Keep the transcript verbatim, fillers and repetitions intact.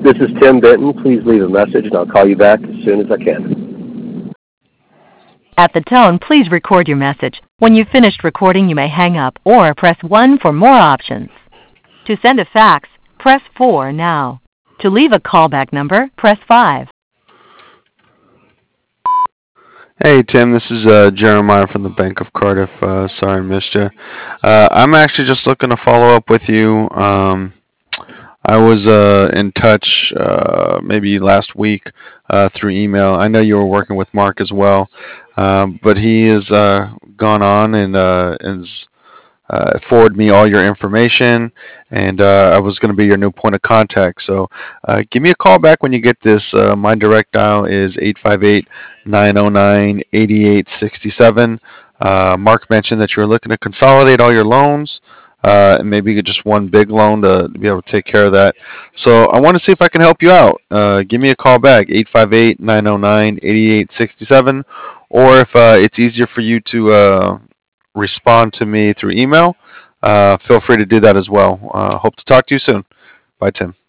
This is Tim Benton. Please leave a message and I'll call you back as soon as I can. At the tone, please record your message. When you've finished recording, you may hang up or press one for more options. To send a fax, press four now. To leave a callback number, press five. Hey Tim, this is uh, Jeremiah from the Bank of Cardiff. Uh, sorry I missed you. Uh, I'm actually just looking to follow up with you. Um, I was uh, in touch uh, maybe last week uh, through email. I know you were working with Mark as well, um, but he has uh, gone on and uh, is uh, forward me all your information, and uh, I was going to be your new point of contact. So uh, give me a call back when you get this. Uh, my direct dial is eight five eight, nine oh nine, eight eight six seven. Uh, Mark mentioned that you're looking to consolidate all your loans, uh, and maybe just one big loan to, to be able to take care of that. So I want to see if I can help you out. Uh, give me a call back, eight five eight, nine oh nine, eight eight six seven, or if uh, it's easier for you to uh, respond to me through email, uh, feel free to do that as well. Uh, hope to talk to you soon. Bye, Tim.